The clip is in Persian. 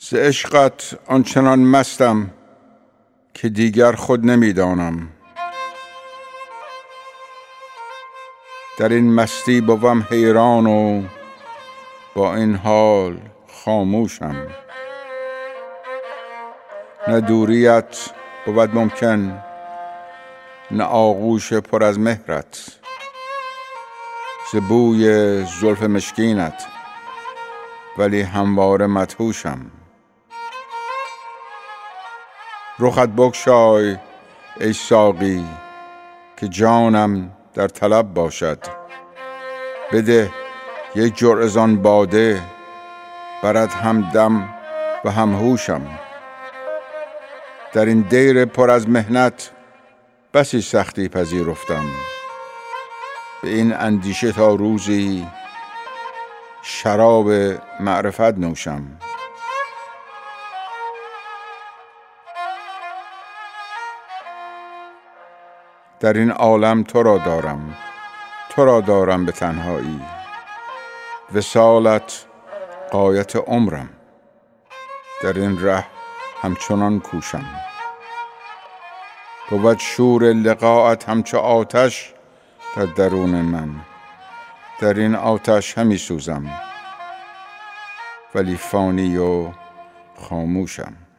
ز عشقت آنچنان مستم که دیگر خود نمیدانم. در این مستی بوم حیران و با این حال خاموشم. نه دوریت بود ممکن، نه آغوش پر از مهرت. ز بوی زلف مشکینت ولی همواره مدهوشم. رخت بگشای ای ساقی که جانم در طلب باشد. بده یک جرعه زان باده، برد هم دم و هم هوشم. در این دیر پر از محنت بسی سختی پذیرفتم. به این اندیشه تا روزی شراب معرفت نوشم. در این عالم تو را دارم به تنهایی. وصالت غایت عمرم، در این ره همچنان کوشم. بود شور لقاءت همچو آتش در درون من. در این آتش همی سوزم ولی فانی و خاموشم.